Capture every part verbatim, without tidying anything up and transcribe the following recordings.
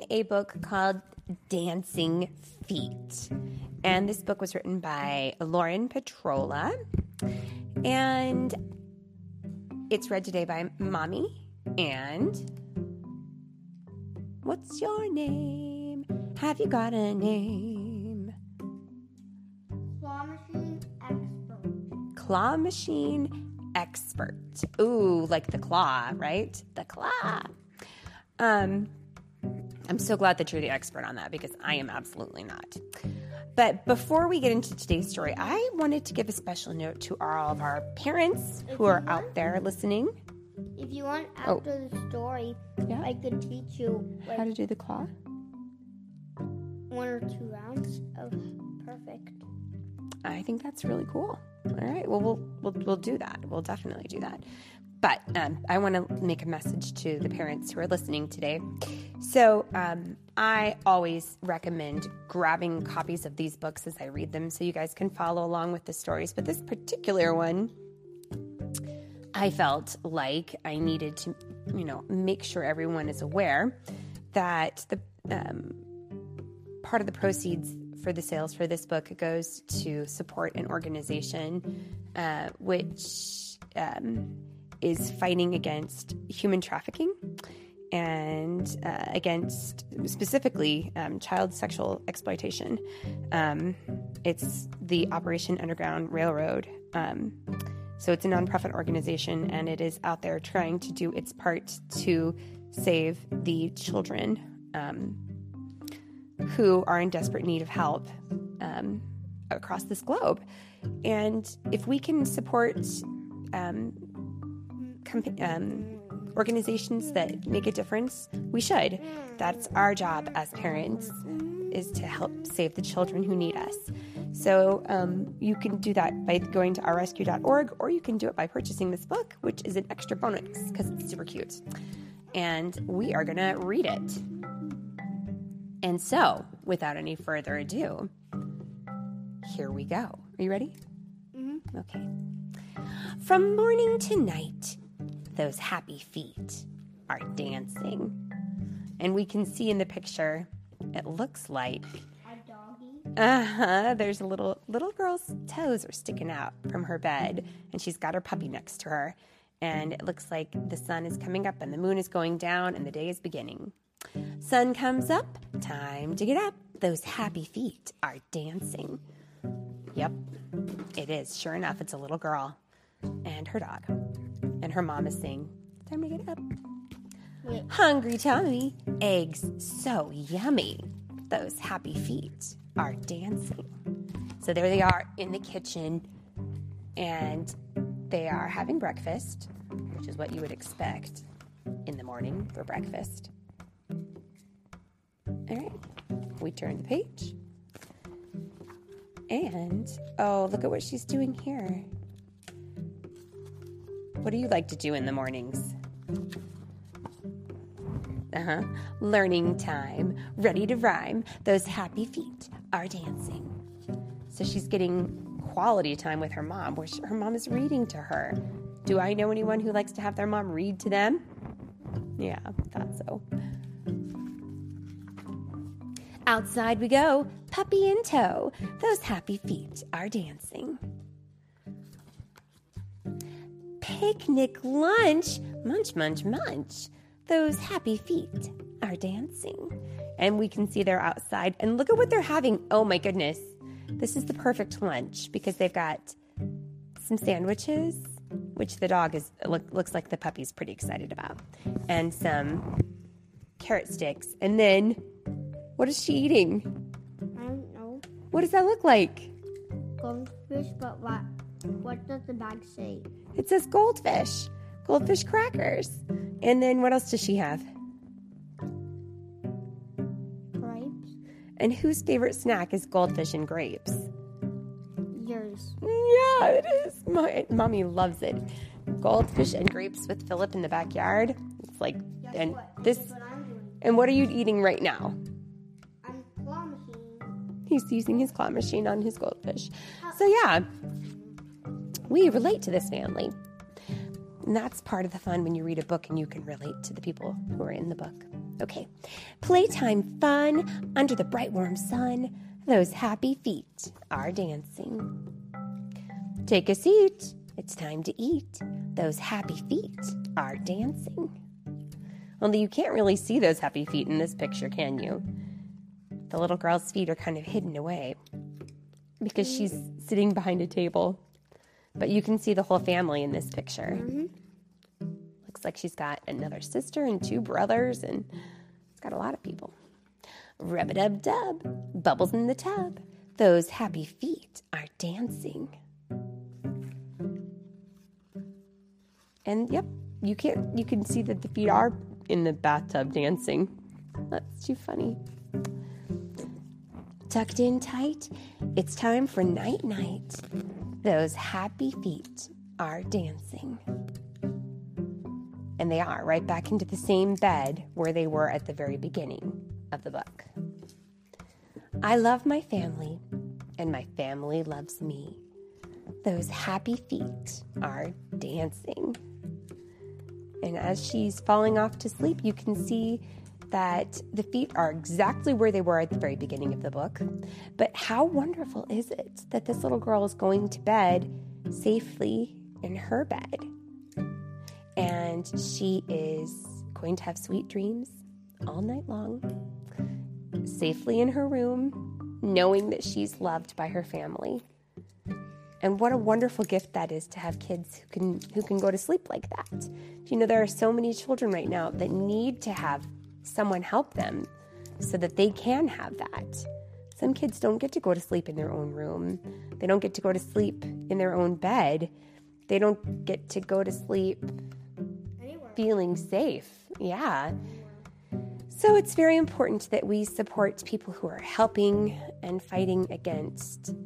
a book called Dancing Feet. And this book was written by Lauren Petrola. And it's read today by Mommy. And what's your name? Have you got a name? Claw Machine Expert. Claw Machine Expert. Ooh, like the claw, right? The claw. Um, I'm so glad that you're the expert on that because I am absolutely not. But before we get into today's story, I wanted to give a special note to all of our parents who are out there listening. If you want, after oh. the story, yeah. I could teach you like, how to do the claw. One or two rounds of perfect. I think that's really cool. All right. Well, we'll we'll we'll do that. We'll definitely do that. But um, I want to make a message to the parents who are listening today. So um, I always recommend grabbing copies of these books as I read them so you guys can follow along with the stories. But this particular one, I felt like I needed to, you know, make sure everyone is aware that the um, part of the proceeds for the sales for this book goes to support an organization uh, which um, is fighting against human trafficking and uh, against specifically um, child sexual exploitation. Um, it's the Operation Underground Railroad. Um, so it's a nonprofit organization, and it is out there trying to do its part to save the children um, who are in desperate need of help um, across this globe. And if we can support um, comp- um, organizations that make a difference, we should. That's our job as parents, is to help save the children who need us. So um, you can do that by going to our rescue dot org, or you can do it by purchasing this book, which is an extra bonus because it's super cute. And we are going to read it. And so, without any further ado, here we go. Are you ready? Mm-hmm. Okay. From morning to night, those happy feet are dancing. And we can see in the picture, it looks like a doggy. Uh-huh. There's a little little girl's toes are sticking out from her bed, and she's got her puppy next to her. And it looks like the sun is coming up and the moon is going down and the day is beginning. Sun comes up, time to get up. Those happy feet are dancing. Yep, it is. Sure enough, it's a little girl and her dog. And her mom is saying, time to get up. Wait. Hungry tummy, eggs so yummy. Those happy feet are dancing. So there they are in the kitchen, and they are having breakfast, which is what you would expect in the morning for breakfast. All right, we turn the page. And, oh, look at what she's doing here. What do you like to do in the mornings? Uh-huh. Learning time, ready to rhyme. Those happy feet are dancing. So she's getting quality time with her mom, where she, her mom is reading to her. Do I know anyone who likes to have their mom read to them? Yeah, thought so. Outside we go, puppy in tow. Those happy feet are dancing. Picnic lunch, munch, munch, munch. Those happy feet are dancing. And we can see they're outside. And look at what they're having. Oh my goodness. This is the perfect lunch because they've got some sandwiches, which the dog is look, looks like the puppy's pretty excited about, and some carrot sticks. And then, what is she eating? I don't know. What does that look like? Goldfish, but what? What does the bag say? It says goldfish. Goldfish crackers. And then what else does she have? Grapes. And whose favorite snack is goldfish and grapes? Yours. Yeah, it is. My mommy loves it. Goldfish and grapes with Philip in the backyard. It's like, Guess and what? this. That's what I'm doing. And what are you eating right now? I'm claw machine. He's using his claw machine on his goldfish. So yeah, we relate to this family. And that's part of the fun when you read a book and you can relate to the people who are in the book. Okay. Playtime fun under the bright warm sun. Those happy feet are dancing. Take a seat. It's time to eat. Those happy feet are dancing. Only you can't really see those happy feet in this picture, can you? The little girl's feet are kind of hidden away because she's sitting behind a table. But you can see the whole family in this picture. Mm-hmm. Looks like she's got another sister and two brothers, and it's got a lot of people. Rub-a-dub-dub, bubbles in the tub. Those happy feet are dancing. And yep, you can you can see that the feet are in the bathtub dancing. That's too funny. Tucked in tight, it's time for night-night. Those happy feet are dancing. And they are right back into the same bed where they were at the very beginning of the book. I love my family, and my family loves me. Those happy feet are dancing. And as she's falling off to sleep, you can see that the feet are exactly where they were at the very beginning of the book. But how wonderful is it that this little girl is going to bed safely in her bed? And she is going to have sweet dreams all night long, safely in her room, knowing that she's loved by her family. And what a wonderful gift that is to have kids who can who can go to sleep like that. You know, there are so many children right now that need to have someone help them so that they can have that. Some kids don't get to go to sleep in their own room. They don't get to go to sleep in their own bed. They don't get to go to sleep Anywhere. Feeling safe. Yeah. So it's very important that we support people who are helping and fighting against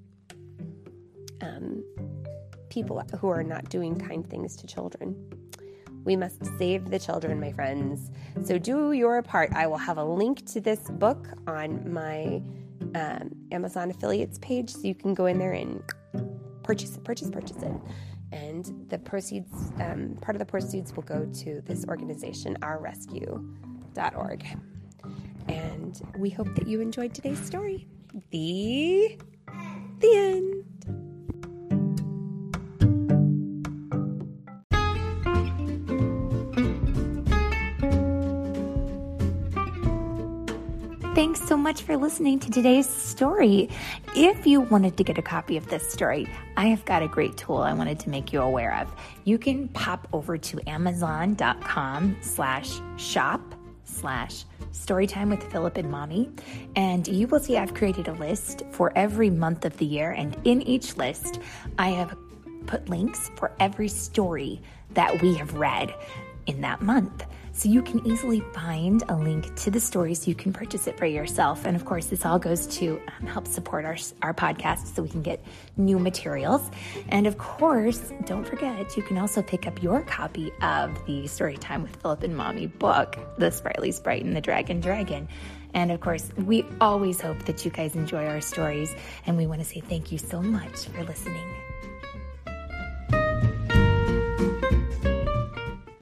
um, people who are not doing kind things to children. We must save the children, my friends. So do your part. I will have a link to this book on my um, Amazon affiliates page, so you can go in there and purchase it, purchase, purchase it. And the proceeds, um, part of the proceeds will go to this organization, our rescue dot org. And we hope that you enjoyed today's story. The, the end. Thanks so much for listening to today's story. If you wanted to get a copy of this story, I have got a great tool I wanted to make you aware of. You can pop over to amazon.com slash shop slash storytime with Philip and Mommy, and you will see I've created a list for every month of the year, and in each list, I have put links for every story that we have read in that month. So you can easily find a link to the story so you can purchase it for yourself. And of course, this all goes to um, help support our, our podcast so we can get new materials. And of course, don't forget, you can also pick up your copy of the Storytime with Philip and Mommy book, The Sprightly Sprite and the Dragon Dragon. And of course, we always hope that you guys enjoy our stories. And we want to say thank you so much for listening.